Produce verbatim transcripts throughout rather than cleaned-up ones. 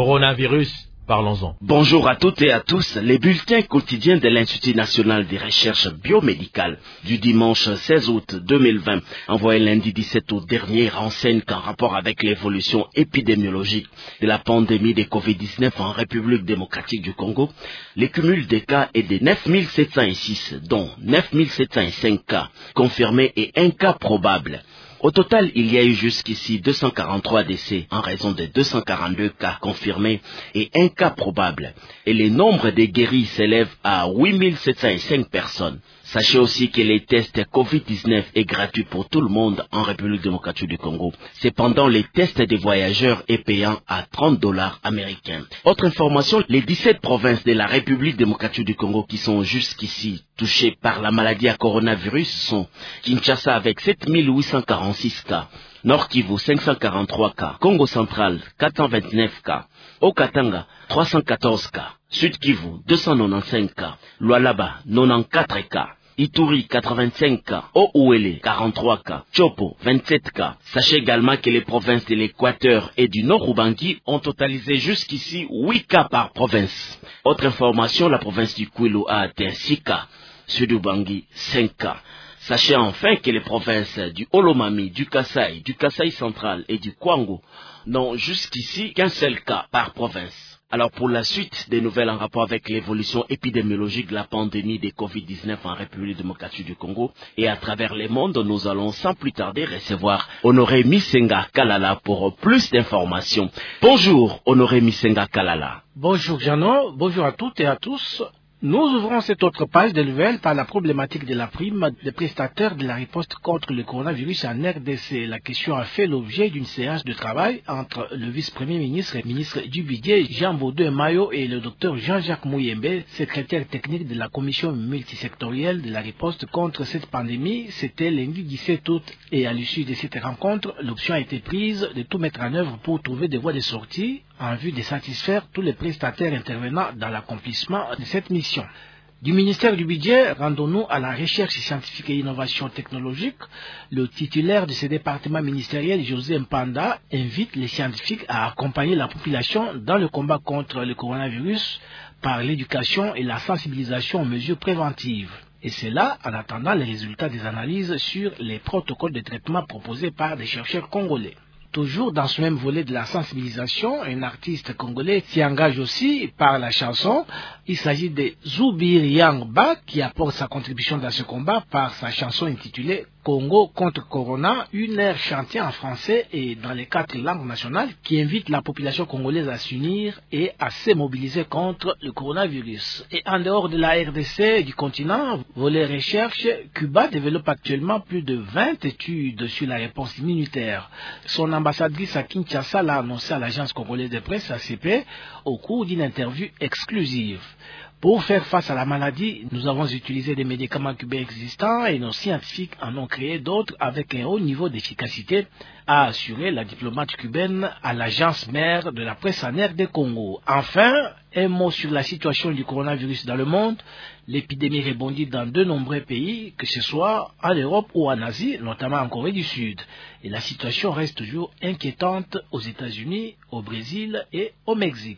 Coronavirus, parlons-en. Bonjour à toutes et à tous. Les bulletins quotidiens de l'Institut national des recherches biomédicales du dimanche seize août deux mille vingt, envoyé lundi dix-sept août dernier, renseignent qu'en rapport avec l'évolution épidémiologique de la pandémie de covid dix-neuf en République démocratique du Congo, le cumul des cas est de neuf mille sept cent six, dont neuf mille sept cent cinq cas confirmés et un cas probable. Au total, il y a eu jusqu'ici deux cent quarante-trois décès en raison de deux cent quarante-deux cas confirmés et un cas probable. Et le nombre de guéris s'élève à huit mille sept cent cinq personnes. Sachez aussi que les tests covid dix-neuf est gratuit pour tout le monde en République démocratique du Congo. Cependant, les tests des voyageurs est payant à trente dollars américains. Autre information, les dix-sept provinces de la République démocratique du Congo qui sont jusqu'ici touchées par la maladie à coronavirus sont Kinshasa avec sept mille huit cent quarante-six cas, Nord Kivu cinq cent quarante-trois cas, Congo central quatre cent vingt-neuf cas, Haut-Katanga trois cent quatorze cas, Sud Kivu deux cent quatre-vingt-quinze cas, Lualaba quatre-vingt-quatorze cas, Ituri quatre-vingt-cinq cas, Haut-Ouélé quarante-trois cas, Chopo vingt-sept cas. Sachez également que les provinces de l'Équateur et du Nord-Ubangi ont totalisé jusqu'ici huit cas par province. Autre information, la province du Kwilu a atteint six cas, Sud-Ubangi cinq cas. Sachez enfin que les provinces du Olomami, du Kasaï, du Kasaï central et du Kwango n'ont jusqu'ici qu'un seul cas par province. Alors pour la suite des nouvelles en rapport avec l'évolution épidémiologique de la pandémie de covid dix-neuf en République démocratique du Congo et à travers le monde, nous allons sans plus tarder recevoir Honoré Misenga Kalala pour plus d'informations. Bonjour Honoré Misenga Kalala. Bonjour Jeannot, bonjour à toutes et à tous. Nous ouvrons cette autre page de nouvelles par la problématique de la prime des prestataires de la riposte contre le coronavirus en R D C. La question a fait l'objet d'une séance de travail entre le vice-premier ministre et ministre du budget Jean Baudouin Mayo et le docteur Jean-Jacques Mouyembe, secrétaire technique de la commission multisectorielle de la riposte contre cette pandémie. C'était lundi dix-sept août et à l'issue de cette rencontre, l'option a été prise de tout mettre en œuvre pour trouver des voies de sortie en vue de satisfaire tous les prestataires intervenant dans l'accomplissement de cette mission. Du ministère du Budget, rendons-nous à la recherche scientifique et innovation technologique. Le titulaire de ce département ministériel, José Mpanda, invite les scientifiques à accompagner la population dans le combat contre le coronavirus par l'éducation et la sensibilisation aux mesures préventives. Et c'est là, en attendant les résultats des analyses sur les protocoles de traitement proposés par des chercheurs congolais. Toujours dans ce même volet de la sensibilisation, un artiste congolais s'y engage aussi par la chanson. Il s'agit de Zoubir Yangba qui apporte sa contribution dans ce combat par sa chanson intitulée Congo contre Corona, une aire chantée en français et dans les quatre langues nationales qui invite la population congolaise à s'unir et à se mobiliser contre le coronavirus. Et en dehors de la R D C et du continent, volet recherche, Cuba développe actuellement plus de vingt études sur la réponse immunitaire. Son ambassadrice à Kinshasa l'a annoncé à l'agence congolaise de presse A C P au cours d'une interview exclusive. Pour faire face à la maladie, nous avons utilisé des médicaments cubains existants et nos scientifiques en ont créé d'autres avec un haut niveau d'efficacité, a assuré la diplomate cubaine à l'agence mère de la presse en R D Congo. Enfin, un mot sur la situation du coronavirus dans le monde. L'épidémie rebondit dans de nombreux pays, que ce soit en Europe ou en Asie, notamment en Corée du Sud. Et la situation reste toujours inquiétante aux États-Unis, au Brésil et au Mexique.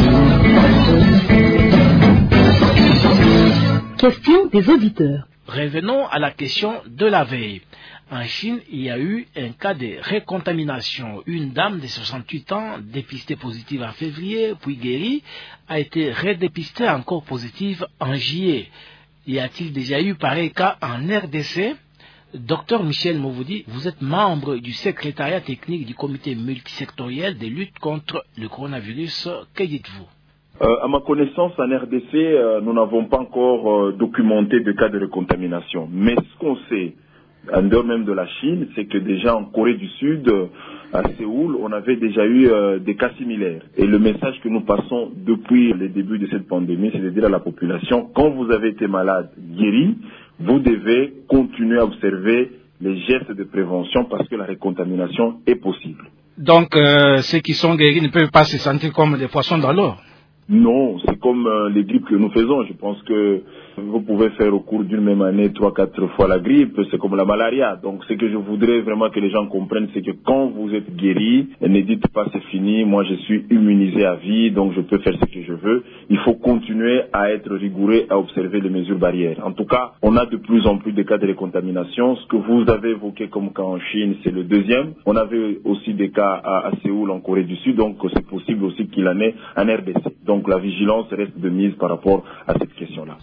Question des auditeurs. Revenons à la question de la veille. En Chine, il y a eu un cas de recontamination. Une dame de soixante-huit ans, dépistée positive en février, puis guérie, a été redépistée encore positive en juillet. Y a-t-il déjà eu pareil cas en R D C? Docteur Michel Mouvoudi, vous êtes membre du secrétariat technique du comité multisectoriel de lutte contre le coronavirus. Que dites-vous? Euh, à ma connaissance, en R D C, euh, nous n'avons pas encore euh, documenté de cas de recontamination. Mais ce qu'on sait, en dehors même de la Chine, c'est que déjà en Corée du Sud, euh, à Séoul, on avait déjà eu euh, des cas similaires. Et le message que nous passons depuis le début de cette pandémie, c'est de dire à la population, quand vous avez été malade, guéri, vous devez continuer à observer les gestes de prévention parce que la recontamination est possible. Donc, euh, ceux qui sont guéris ne peuvent pas se sentir comme des poissons dans l'eau? Non, c'est comme euh, les grippes que nous faisons. Je pense que Vous pouvez faire au cours d'une même année trois, quatre fois la grippe, c'est comme la malaria. Donc ce que je voudrais vraiment que les gens comprennent, c'est que quand vous êtes guéri, ne dites pas c'est fini, moi je suis immunisé à vie, donc je peux faire ce que je veux. Il faut continuer à être rigoureux, à observer les mesures barrières. En tout cas, on a de plus en plus de cas de contamination. Ce que vous avez évoqué comme cas en Chine, c'est le deuxième. On avait aussi des cas à, à Séoul, en Corée du Sud, donc c'est possible aussi qu'il en ait en R D C. Donc la vigilance reste de mise par rapport à cette question-là.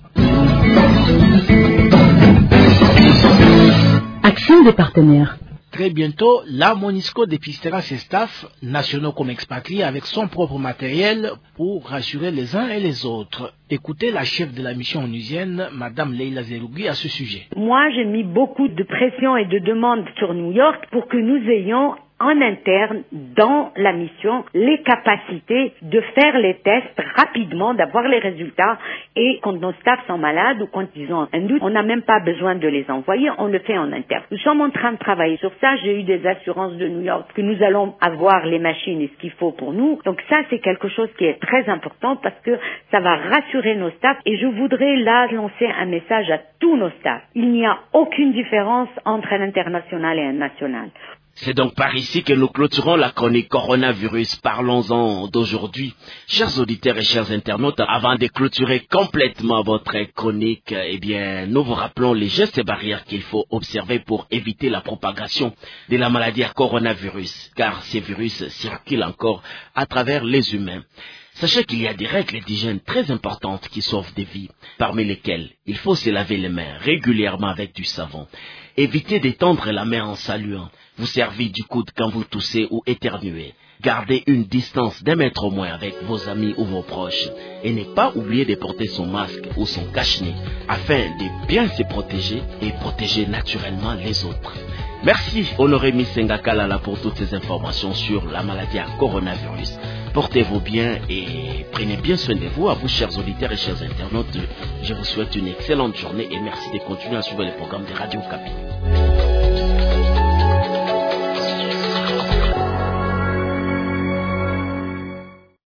Action des partenaires. Très bientôt, la MONUSCO dépistera ses staffs, nationaux comme expatriés, avec son propre matériel pour rassurer les uns et les autres. Écoutez la chef de la mission onusienne, Madame Leila Zerougui, à ce sujet. Moi, j'ai mis beaucoup de pression et de demandes sur New York pour que nous ayons en interne, dans la mission, les capacités de faire les tests rapidement, d'avoir les résultats, et quand nos staffs sont malades ou quand ils ont un doute, on n'a même pas besoin de les envoyer, on le fait en interne. Nous sommes en train de travailler sur ça, j'ai eu des assurances de New York que nous allons avoir les machines et ce qu'il faut pour nous, donc ça c'est quelque chose qui est très important parce que ça va rassurer nos staffs, et je voudrais là lancer un message à tous nos staffs. Il n'y a aucune différence entre un international et un national. C'est donc par ici que nous clôturons la chronique Coronavirus. Parlons-en d'aujourd'hui. Chers auditeurs et chers internautes, avant de clôturer complètement votre chronique, eh bien, nous vous rappelons les gestes et barrières qu'il faut observer pour éviter la propagation de la maladie à coronavirus, car ces virus circulent encore à travers les humains. Sachez qu'il y a des règles d'hygiène très importantes qui sauvent des vies, parmi lesquelles il faut se laver les mains régulièrement avec du savon. Évitez d'étendre la main en saluant. Vous servir du coude quand vous toussez ou éternuez. Gardez une distance d'un mètre au moins avec vos amis ou vos proches. Et ne pas oublier de porter son masque ou son cache-nez afin de bien se protéger et protéger naturellement les autres. Merci Honoré Misenga Kalala pour toutes ces informations sur la maladie à coronavirus. Portez-vous bien et prenez bien soin de vous. À vous, chers auditeurs et chers internautes, je vous souhaite une excellente journée et merci de continuer à suivre les programmes de Radio Okapi.